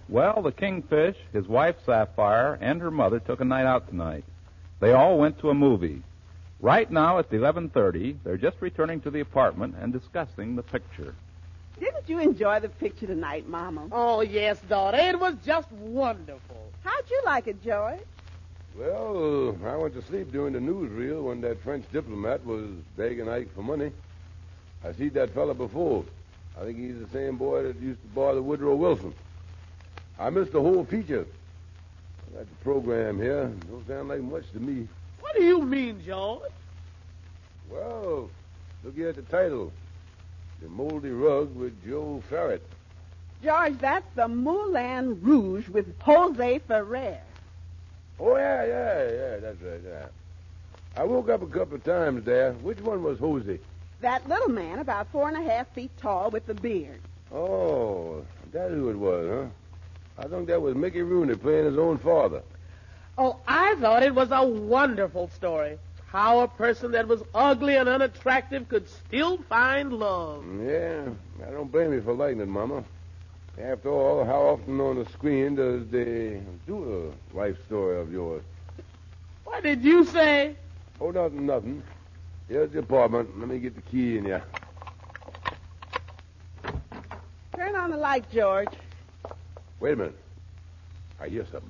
Well, the Kingfish, his wife Sapphire, and her mother took a night out tonight. They all went to a movie. Right now, it's 11:30. They're just returning to the apartment and discussing the picture. Didn't you enjoy the picture tonight, Mama? Oh, yes, daughter. It was just wonderful. How'd you like it, George? Well, I went to sleep during the newsreel when that French diplomat was begging Ike for money. I seen that fella before. I think he's the same boy that used to bother Woodrow Wilson. I missed the whole feature. I got the program here. Don't sound like much to me. What do you mean, George? Well, look here at the title. The Moldy Rug with Joe Farrett. George, that's the Moulin Rouge with Jose Ferrer. Oh, yeah, that's right, yeah. I woke up a couple of times there. Which one was Jose? That little man, about 4.5 feet tall with the beard. Oh, that's who it was, huh? I think that was Mickey Rooney playing his own father. Oh, I thought it was a wonderful story. How a person that was ugly and unattractive could still find love. Yeah, I don't blame you for liking it, Mama. After all, how often on the screen does they do a life story of yours? What did you say? Oh, nothing. Here's the apartment. Let me get the key in here. Turn on the light, George. Wait a minute. I hear something.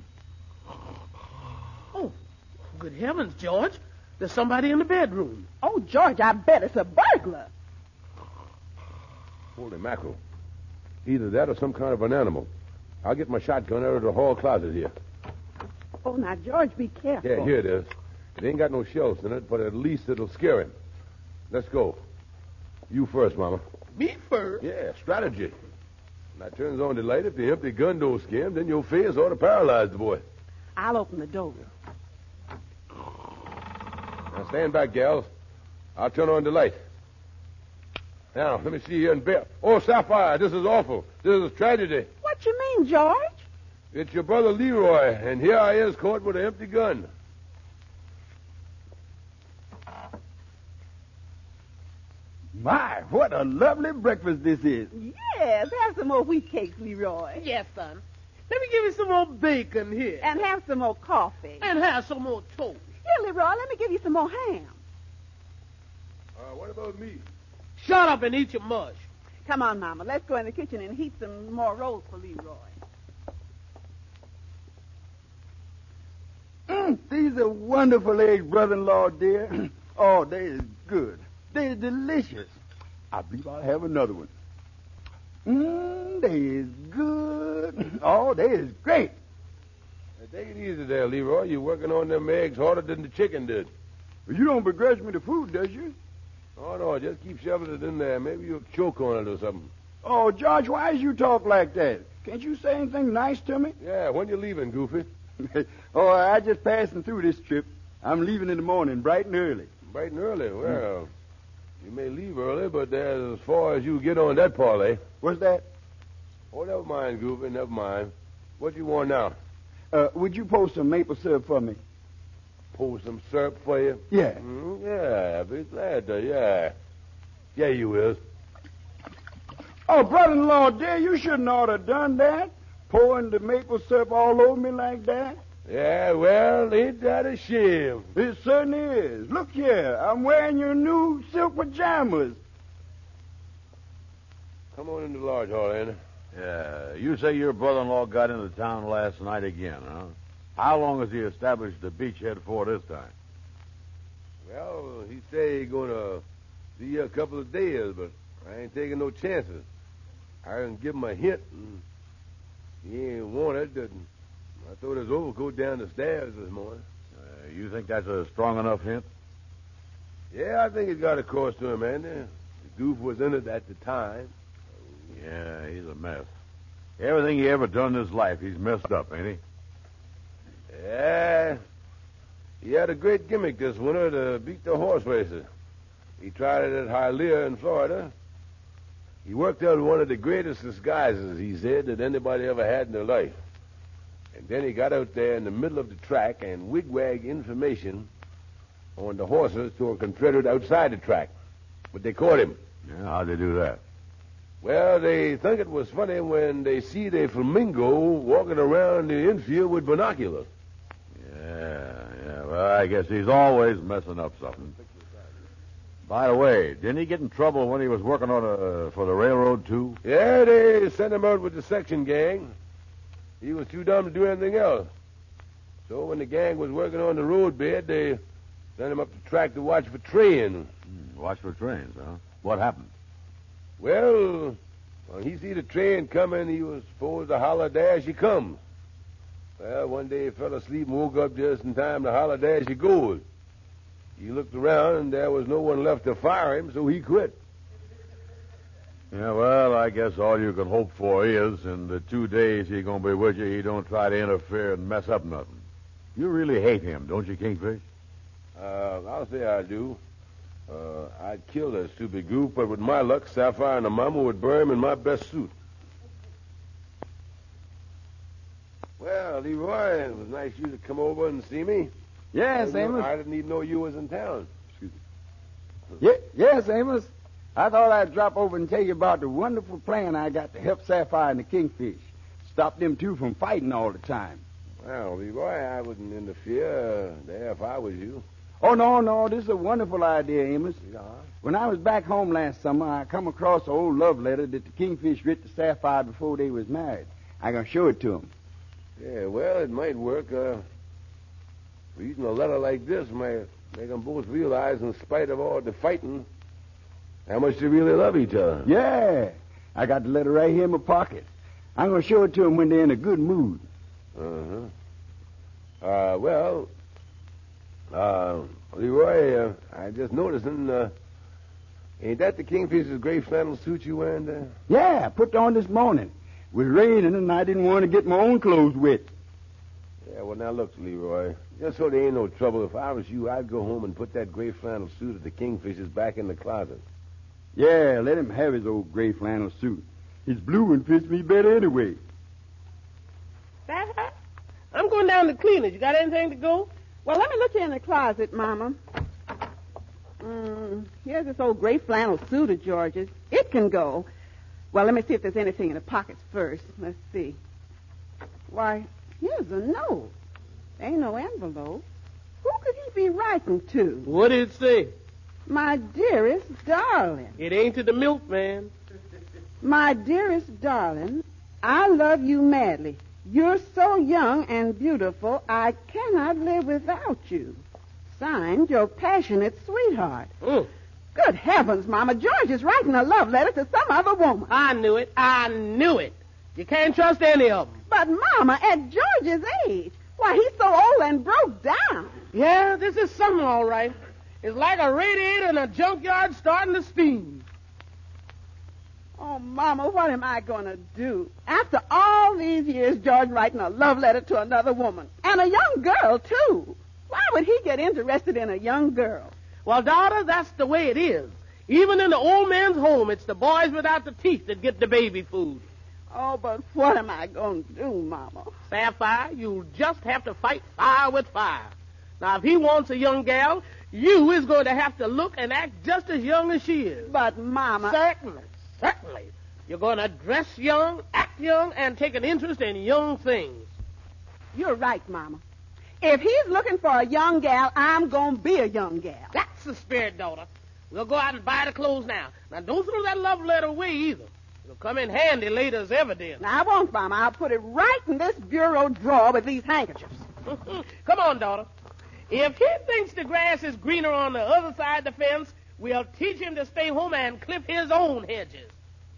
Oh, good heavens, George. There's somebody in the bedroom. Oh, George, I bet it's a burglar. Holy mackerel. Either that or some kind of an animal. I'll get my shotgun out of the hall closet here. Oh, now, George, be careful. Yeah, here it is. It ain't got no shells in it, but at least it'll scare him. Let's go. You first, Mama. Me first? Yeah, strategy. When I turns on the light, if the empty gun don't scare him, then your face ought to paralyze the boy. I'll open the door. Now, stand back, gals. I'll turn on the light. Now, let me see here and bear. Oh, Sapphire, this is awful. This is tragedy. What you mean, George? It's your brother Leroy, and here I is caught with an empty gun. My, what a lovely breakfast this is. Yes, have some more wheat cakes, Leroy. Yes, son. Let me give you some more bacon here. And have some more coffee. And have some more toast. Here, Leroy, let me give you some more ham. What about me? Shut up and eat your mush. Come on, Mama. Let's go in the kitchen and heat some more rolls for Leroy. These are wonderful eggs, brother-in-law, dear. Oh, they is good. They is delicious. I believe I'll have another one. They is good. Oh, they is great. Now, take it easy there, Leroy. You're working on them eggs harder than the chicken did. You don't begrudge me the food, does you? Oh, no, just keep shoving it in there. Maybe you'll choke on it or something. Oh, George, why you talk like that? Can't you say anything nice to me? Yeah, when you leaving, Goofy? Oh, I just passing through this trip. I'm leaving in the morning, bright and early. Bright and early? Well, you may leave early, but there's as far as you get on that parlay. What's that? Oh, never mind, Goofy, never mind. What you want now? Would you post some maple syrup for me? Pour some syrup for you? Yeah. Yeah, I'd be glad to, yeah. Yeah, you will. Oh, brother-in-law, dear, you shouldn't ought to have done that. Pouring the maple syrup all over me like that. Yeah, well, ain't that a shame? It certainly is. Look here, I'm wearing your new silk pajamas. Come on in the large hall, Andy. Yeah, you say your brother-in-law got into town last night again, huh? How long has he established the beachhead for this time? Well, he say he gonna be here a couple of days, but I ain't taking no chances. I can give him a hint, and he ain't want it. And I threw his overcoat down the stairs this morning. You think that's a strong enough hint? Yeah, I think it got across to him, Andy. The goof was in it at the time. Yeah, he's a mess. Everything he ever done in his life, he's messed up, ain't he? Yeah. He had a great gimmick this winter to beat the horse races. He tried it at Hialeah in Florida. He worked out one of the greatest disguises, he said, that anybody ever had in their life. And then he got out there in the middle of the track and wigwagged information on the horses to a Confederate outside the track. But they caught him. Yeah, how'd they do that? Well, they think it was funny when they see the flamingo walking around the infield with binoculars. Yeah. Well, I guess he's always messing up something. By the way, didn't he get in trouble when he was working on for the railroad, too? Yeah, they sent him out with the section gang. He was too dumb to do anything else. So when the gang was working on the road bed, they sent him up the track to watch for trains. Watch for trains, huh? What happened? Well, when he see the train coming, he was supposed to holler, "There she comes." Well, one day he fell asleep and woke up just in time to holler, "There she goes." He looked around, and there was no one left to fire him, so he quit. Yeah, well, I guess all you can hope for is in the 2 days he's going to be with you, he don't try to interfere and mess up nothing. You really hate him, don't you, Kingfish? I'll say I do. I'd kill that stupid goof, but with my luck, Sapphire and the mama would bury him in my best suit. Well, Leroy, it was nice of you to come over and see me. Yes, Amos. I didn't even know you was in town. Excuse me. Yes, Amos. I thought I'd drop over and tell you about the wonderful plan I got to help Sapphire and the Kingfish. Stop them two from fighting all the time. Well, Leroy, I wouldn't interfere there if I was you. Oh, no. This is a wonderful idea, Amos. Yeah. When I was back home last summer, I come across an old love letter that the Kingfish writ to Sapphire before they was married. I'm going to show it to them. Yeah, well, it might work. Reading a letter like this might make them both realize, in spite of all the fighting, how much they really love each other. Yeah. I got the letter right here in my pocket. I'm going to show it to them when they're in a good mood. Leroy, I just noticed, ain't that the Kingfisher's gray flannel suit you wearing there? Yeah, I put it on this morning. It was raining, and I didn't want to get my own clothes wet. Yeah, well, now look, Leroy. Just so there ain't no trouble, if I was you, I'd go home and put that gray flannel suit of the Kingfisher's back in the closet. Yeah, let him have his old gray flannel suit. His blue one fits me better anyway. Sapphire, I'm going down to cleaners. You got anything to go? Well, let me look in the closet, Mama. Here's this old gray flannel suit of George's. It can go. Well, let me see if there's anything in the pockets first. Let's see. Why, here's a note. Ain't no envelope. Who could he be writing to? What did it say? My dearest darling. It ain't to the milkman. My dearest darling, I love you madly. You're so young and beautiful, I cannot live without you. Signed, your passionate sweetheart. Good heavens, Mama. George is writing a love letter to some other woman. I knew it. You can't trust any of them. But, Mama, at George's age, why, he's so old and broke down. Yeah, this is something all right. It's like a radiator in a junkyard starting to steam. Oh, Mama, what am I going to do? After all these years, George writing a love letter to another woman. And a young girl, too. Why would he get interested in a young girl? Well, daughter, that's the way it is. Even in the old man's home, it's the boys without the teeth that get the baby food. Oh, but what am I going to do, Mama? Sapphire, you'll just have to fight fire with fire. Now, if he wants a young gal, you is going to have to look and act just as young as she is. But, Mama... Certainly. You're going to dress young, act young, and take an interest in young things. You're right, Mama. If he's looking for a young gal, I'm going to be a young gal. That's the spirit, daughter. We'll go out and buy the clothes now. Now, don't throw that love letter away either. It'll come in handy later as evidence. Now, I won't, Mama. I'll put it right in this bureau drawer with these handkerchiefs. Come on, daughter. If he thinks the grass is greener on the other side of the fence, we'll teach him to stay home and clip his own hedges.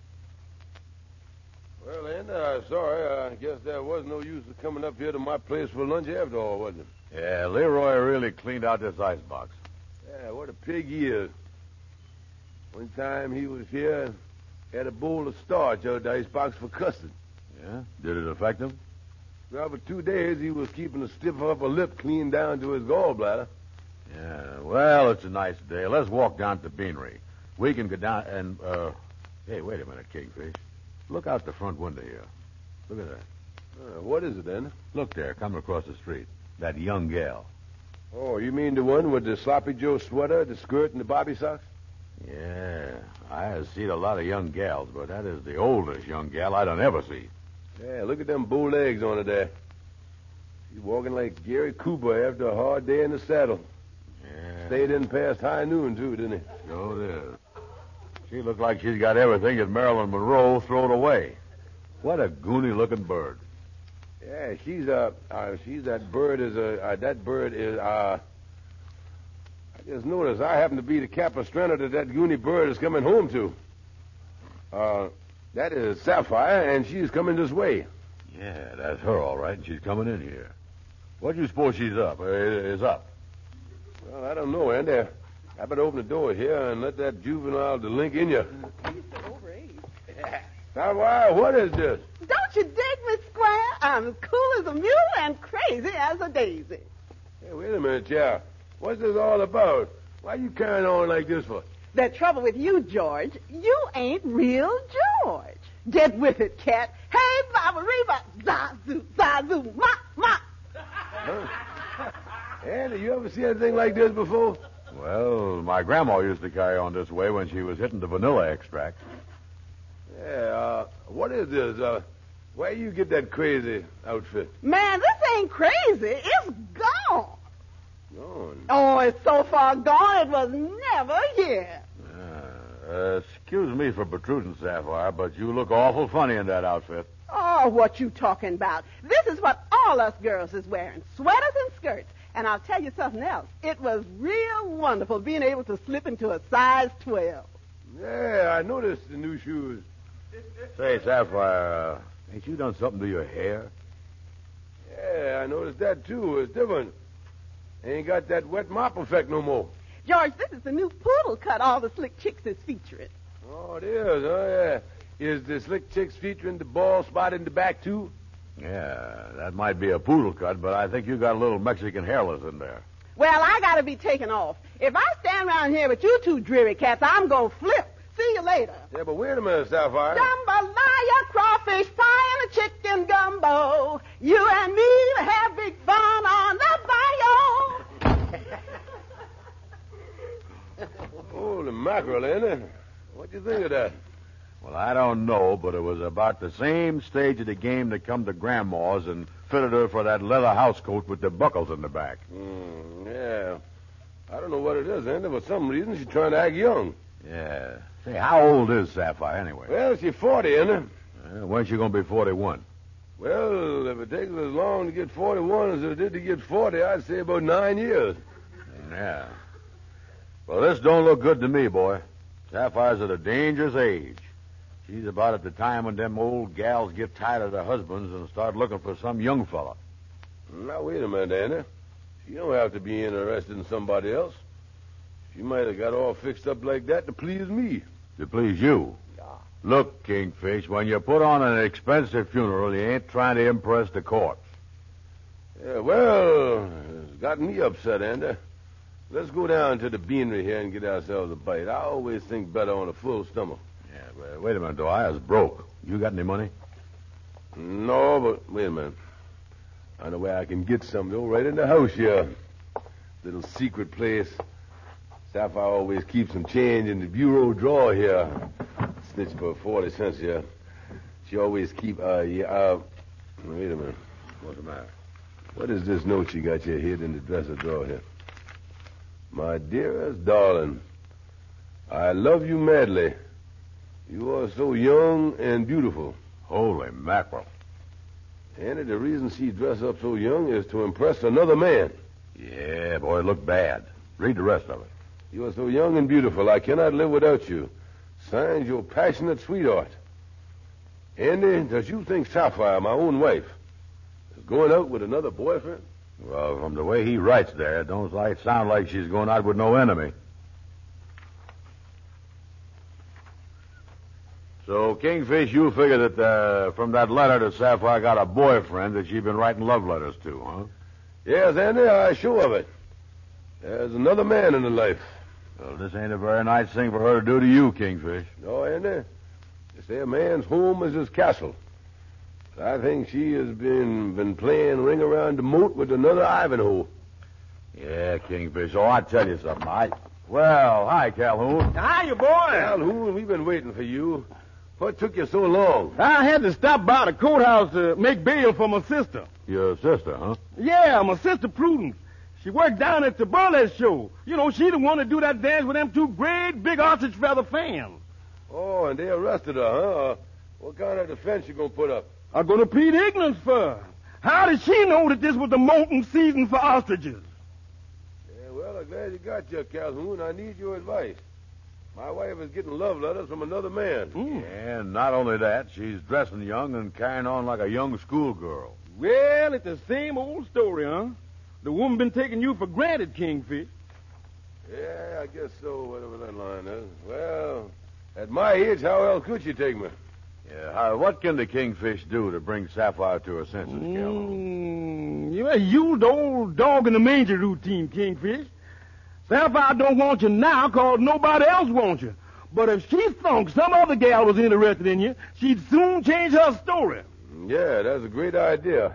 Well, Linda, sorry. I guess there was no use of coming up here to my place for lunch after all, wasn't it? Yeah, Leroy really cleaned out this icebox. Yeah, what a pig he is. One time he was here, had a bowl of starch out of the icebox for custard. Yeah? Did it affect him? Well, for 2 days he was keeping a stiff upper lip clean down to his gallbladder. Yeah, well, it's a nice day. Let's walk down to the beanery. We can go down and, hey, wait a minute, Kingfish. Look out the front window here. Look at that. What is it, then? Look there, coming across the street. That young gal. Oh, you mean the one with the sloppy Joe sweater, the skirt, and the bobby socks? Yeah, I have seen a lot of young gals, but that is the oldest young gal I done ever see. Yeah, look at them bow legs on her there. She's walking like Gary Cooper after a hard day in the saddle. Yeah. Stayed in past high noon, too, didn't he? Sure it is. She looks like she's got everything that Marilyn Monroe thrown away. What a goony-looking bird. Yeah, she's that bird is, I just noticed I happen to be the capistrano that goony bird is coming home to. That is Sapphire, and she's coming this way. Yeah, that's her, all right, and she's coming in here. What do you suppose she's up, is up? Well, I don't know, Andy. I better open the door here and let that juvenile delink in you. He's over age. Sapphire, what is this? Don't you dig me, Squire? I'm cool as a mule and crazy as a daisy. Hey, wait a minute, child. What's this all about? Why you carrying on like this for? The trouble with you, George, you ain't real George. Get with it, cat. Hey, Baba Reba, zazu, zazu, ma, ma. Huh? Andy, you ever see anything like this before? Well, my grandma used to carry on this way when she was hitting the vanilla extract. Yeah, what is this? Where you get that crazy outfit? Man, this ain't crazy. It's gone. Gone. Oh, it's so far gone it was never here. Excuse me for protruding, Sapphire, but you look awful funny in that outfit. Oh, what you talking about? This is what all us girls is wearing, sweaters and skirts. And I'll tell you something else. It was real wonderful being able to slip into a size 12. Yeah, I noticed the new shoes. Say, Sapphire, ain't you done something to your hair? Yeah, I noticed that, too. It's different. Ain't got that wet mop effect no more. George, this is the new poodle cut all the slick chicks is featuring. Oh, it is, huh? Yeah. Is the slick chicks featuring the bald spot in the back, too? Yeah, that might be a poodle cut, but I think you got a little Mexican hairless in there. Well, I gotta be taken off. If I stand around here with you two dreary cats, I'm gonna flip. See you later. Yeah, but wait a minute, Sapphire. Jambalaya, crawfish pie, and a chicken gumbo. You and me will have big fun on the bayou. Holy mackerel, Andy. What'd you think of that? Well, I don't know, but it was about the same stage of the game that come to Grandma's and fitted her for that leather house coat with the buckles in the back. Yeah. I don't know what it is, Andy. For some reason, she's trying to act young. Yeah. Say, how old is Sapphire anyway? Well, she's 40, Andy. When's she going to be 41? Well, if it takes as long to get 41 as it did to get 40, I'd say about 9 years. Yeah. Well, this don't look good to me, boy. Sapphire's at a dangerous age. She's about at the time when them old gals get tired of their husbands and start looking for some young fella. Now, wait a minute, Andy. She don't have to be interested in somebody else. She might have got all fixed up like that to please me. To please you? Yeah. Look, Kingfish, when you put on an expensive funeral, you ain't trying to impress the corpse. Yeah, well, it's got me upset, Andy. Let's go down to the beanery here and get ourselves a bite. I always think better on a full stomach. Yeah, but wait a minute, though. I was broke. You got any money? No, but wait a minute. I know where I can get some, though, right in the house here. Little secret place. Sapphire always keeps some change in the bureau drawer here. Snitch for 40 cents here. She always keep, wait a minute. What's the matter? What is this note she got here hid in the dresser drawer here? My dearest darling, I love you madly. You are so young and beautiful. Holy mackerel. And the reason she dressed up so young is to impress another man. Yeah, boy, it looked bad. Read the rest of it. You are so young and beautiful, I cannot live without you. Signs your passionate sweetheart. Andy, does you think Sapphire, my own wife, is going out with another boyfriend? Well, from the way he writes there, it don't sound like she's going out with no enemy. So, Kingfish, you figure that from that letter that Sapphire got a boyfriend that she's been writing love letters to, huh? Yes, Andy, I'm sure of it. There's another man in her life. Well, this ain't a very nice thing for her to do to you, Kingfish. No, Andy. They say a man's home is his castle. I think she has been playing ring around the moat with another Ivanhoe. Yeah, Kingfish. Oh, I tell you something. Well, hi, Calhoun. Hiya, boy. Calhoun, we've been waiting for you. What took you so long? I had to stop by the courthouse to make bail for my sister. Your sister, huh? Yeah, my sister Prudence. She worked down at the burlesque show. You know, she the one to do that dance with them two great big ostrich feather fans. Oh, and they arrested her, huh? What kind of defense you gonna put up? I'm going to plead ignorance for her. How did she know that this was the molting season for ostriches? Yeah, well, I'm glad you got you, Calhoun. I need your advice. My wife is getting love letters from another man. And not only that, she's dressing young and carrying on like a young schoolgirl. Well, it's the same old story, huh? The woman been taking you for granted, Kingfish. Yeah, I guess so, whatever that line is. Well, at my age, how else could she take me? Yeah, what can the Kingfish do to bring Sapphire to her senses, Calhoun? You used the old dog in the manger routine, Kingfish. Sapphire don't want you now because nobody else wants you. But if she thunk some other gal was interested in you, she'd soon change her story. Yeah, that's a great idea.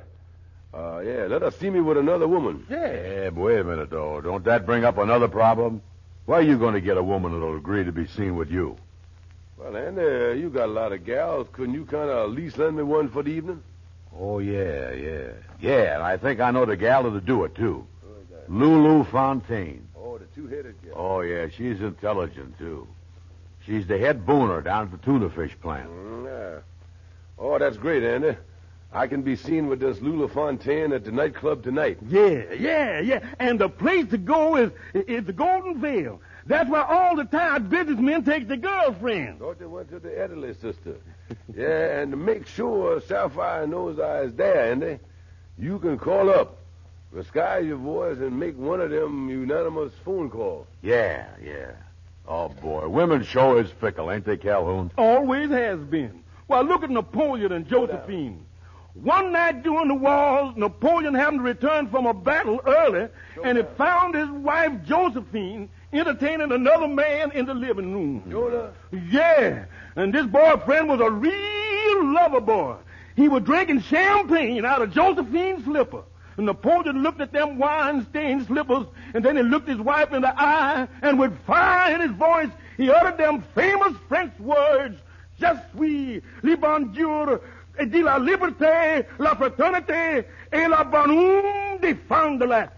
Yeah, let her see me with another woman. Yeah, but wait a minute, though. Don't that bring up another problem? Where are you going to get a woman that'll agree to be seen with you? Well, Andy, you got a lot of gals. Couldn't you kind of at least lend me one for the evening? Oh, yeah. Yeah, and I think I know the gal that'll do it, too. Lulu Fontaine. Oh, the two-headed gal. Oh, yeah, she's intelligent, too. She's the head booner down at the tuna fish plant. Yeah. Oh, that's great, Andy. I can be seen with this Lulu Fontaine at the nightclub tonight. Yeah. And the place to go is the Golden Veil. That's where all the tired businessmen take their girlfriends. Thought they went to the Adderley sister. Yeah, and to make sure Sapphire knows I is there, Andy, you can call up, disguise your voice, and make one of them unanimous phone calls. Yeah. Oh, boy, women sure is fickle, ain't they, Calhoun? Always has been. Well, look at Napoleon and Josephine. One night during the wars, Napoleon happened to return from a battle early, and he found his wife, Josephine, entertaining another man in the living room. Jonah? Yeah, and this boyfriend was a real lover boy. He was drinking champagne out of Josephine's slipper. And Napoleon looked at them wine-stained slippers, and then he looked his wife in the eye, and with fire in his voice, he uttered them famous French words, Je suis le bon Dieu de la liberté, la fraternité, et la bonne de Fond de Lac.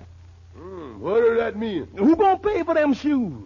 What does that mean? Who gonna pay for them shoes?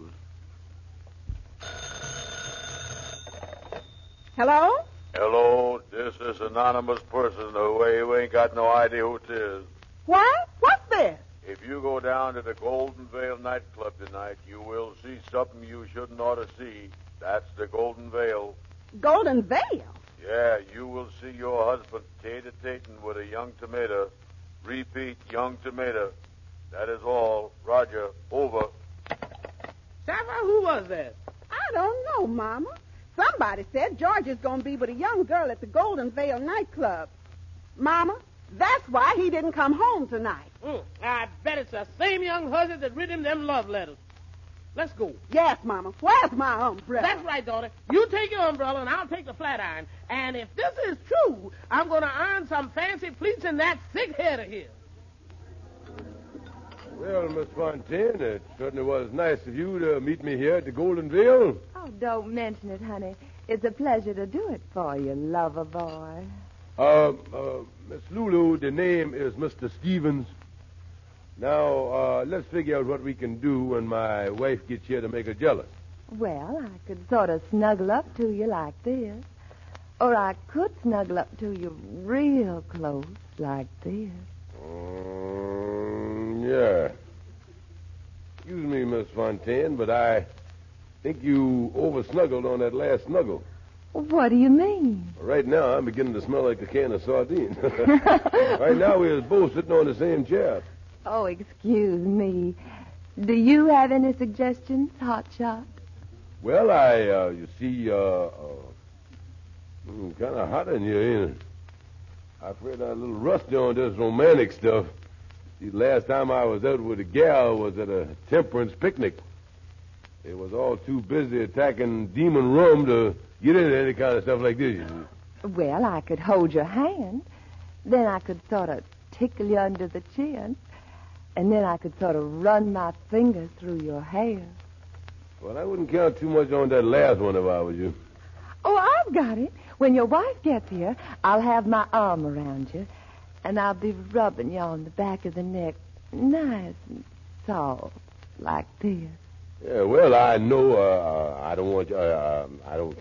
Hello? Hello, this is anonymous person who ain't got no idea who it is. What? What's this? If you go down to the Golden Veil nightclub tonight, you will see something you shouldn't ought to see. That's the Golden Veil. Golden Veil? Yeah, you will see your husband tete-a-tating with a young tomato. Repeat, young tomato. That is all. Roger, over. Sapphire, who was that? I don't know, Mama. Somebody said George is going to be with a young girl at the Golden Veil nightclub. Mama, that's why he didn't come home tonight. I bet it's the same young hussy that written him them love letters. Let's go. Yes, Mama. Where's my umbrella? That's right, daughter. You take your umbrella, and I'll take the flat iron. And if this is true, I'm going to iron some fancy pleats in that sick head of his. Well, Miss Fontaine, it certainly was nice of you to meet me here at the Golden Veil. Oh, don't mention it, honey. It's a pleasure to do it for you, lover boy. Miss Lulu, the name is Mr. Stevens. Now, let's figure out what we can do when my wife gets here to make her jealous. Well, I could sort of snuggle up to you like this. Or I could snuggle up to you real close like this. Yeah. Excuse me, Miss Fontaine, but I think you over-snuggled on that last snuggle. What do you mean? Right now, I'm beginning to smell like a can of sardines. Right now, we're both sitting on the same chair. Oh, excuse me. Do you have any suggestions, Hotshot? Well, you see, kind of hot in here, ain't it? I'm afraid I'm a little rusty on this romantic stuff. See, the last time I was out with a gal was at a temperance picnic. They was all too busy attacking demon rum to get into any kind of stuff like this, you see. Well, I could hold your hand. Then I could sort of tickle you under the chin. And then I could sort of run my fingers through your hair. Well, I wouldn't count too much on that last one if I was you. Oh, I've got it. When your wife gets here, I'll have my arm around you, and I'll be rubbing you on the back of the neck, nice and soft, like this. Yeah, well, I know, I don't want you, I don't,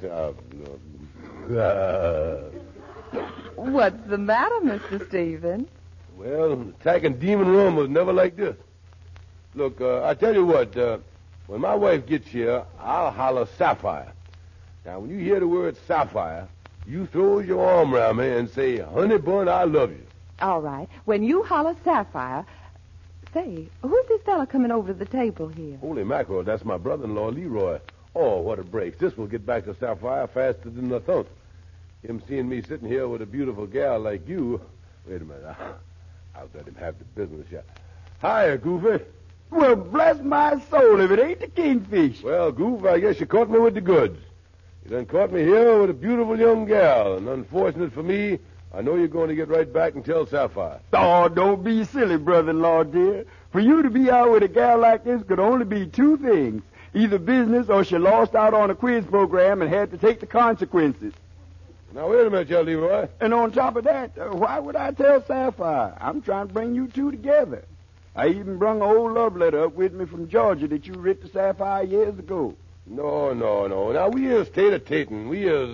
What's the matter, Mr. Stevens? well, attacking Demon Run was never like this. Look, I tell you what, when my wife gets here, I'll holler Sapphire. Now, when you hear the word Sapphire, you throw your arm around me and say, honey bun, I love you. All right. When you holler Sapphire, say, who's this fella coming over to the table here? Holy mackerel, that's my brother-in-law, Leroy. Oh, what a break. This will get back to Sapphire faster than a thump. Him seeing me sitting here with a beautiful gal like you. Wait a minute. I'll let him have the business. Yeah. Hiya, Goofy. Well, bless my soul if it ain't the kingfish. Well, Goof, I guess you caught me with the goods. You done caught me here with a beautiful young gal, and unfortunate for me, I know you're going to get right back and tell Sapphire. Oh, don't be silly, brother-in-law, dear. For you to be out with a gal like this could only be two things. Either business or she lost out on a quiz program and had to take the consequences. Now, wait a minute, you Leroy. And on top of that, why would I tell Sapphire? I'm trying to bring you two together. I even brung an old love letter up with me from Georgia that you writ to Sapphire years ago. No. Now, we is tater-tating. We is,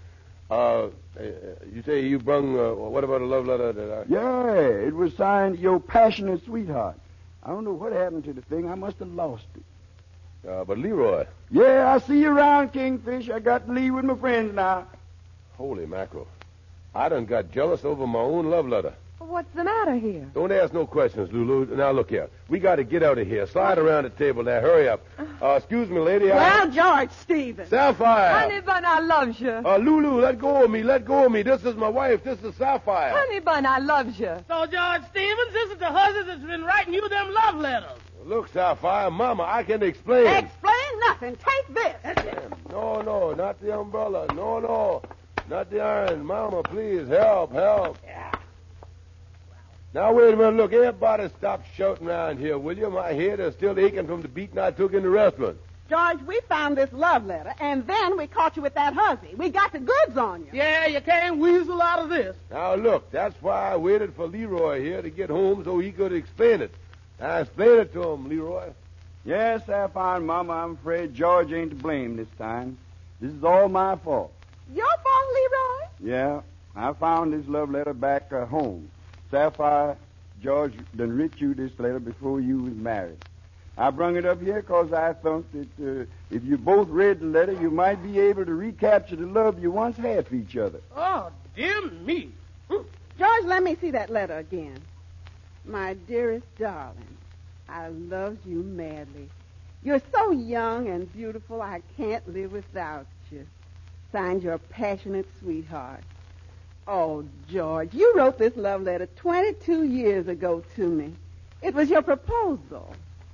you say you brung, what about a love letter that I... Yeah, it was signed Your Passionate Sweetheart. I don't know what happened to the thing. I must have lost it. But Leroy... Yeah, I see you around, Kingfish. I got to leave with my friends now. Holy mackerel. I done got jealous over my own love letter. What's the matter here? Don't ask no questions, Lulu. Now, look here. We got to get out of here. Slide around the table there. Hurry up. Excuse me, lady. Well, George Stevens. Sapphire. Honey Bun, I loves you. Lulu, let go of me. Let go of me. This is my wife. This is Sapphire. Honey Bun, I loves you. So, George Stevens, this is the husband that's been writing you them love letters. Look, Sapphire, Mama, I can explain. Explain nothing. Take this. No, not the umbrella. No, not the iron. Mama, please, help. Yeah. Now, wait a minute. Look, everybody stop shouting around here, will you? My head is still aching from the beating I took in the restaurant. George, we found this love letter, and then we caught you with that hussy. We got the goods on you. Yeah, you can't weasel out of this. Now, look, that's why I waited for Leroy here to get home so he could explain it. Now, explain it to him, Leroy. Yes, Sapphire and Mama, I'm afraid George ain't to blame this time. This is all my fault. Your fault, Leroy? Yeah, I found this love letter back home. Sapphire, George done writ you this letter before you was married. I brung it up here because I thought that if you both read the letter, you might be able to recapture the love you once had for each other. Oh, dear me. George, let me see that letter again. My dearest darling, I love you madly. You're so young and beautiful, I can't live without you. Signed, Your Passionate Sweetheart. Oh, George, you wrote this love letter 22 years ago to me. It was your proposal.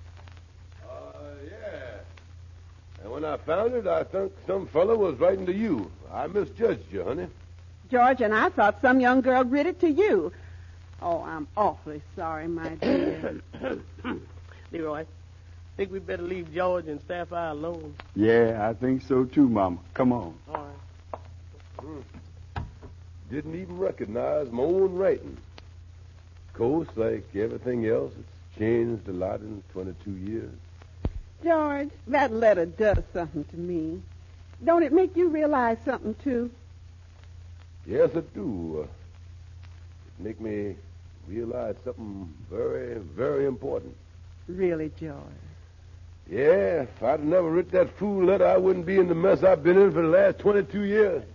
Yeah. And when I found it, I thought some fellow was writing to you. I misjudged you, honey. George, and I thought some young girl writ it to you. Oh, I'm awfully sorry, my dear. Leroy, I think we'd better leave George and Sapphire alone. Yeah, I think so too, Mama. Come on. All right. Didn't even recognize my own writing. Of course, like everything else, it's changed a lot in 22 years. George, that letter does something to me. Don't it make you realize something, too? Yes, it do. It make me realize something very, very important. Really, George? Yeah, if I'd never written that fool letter, I wouldn't be in the mess I've been in for the last 22 years.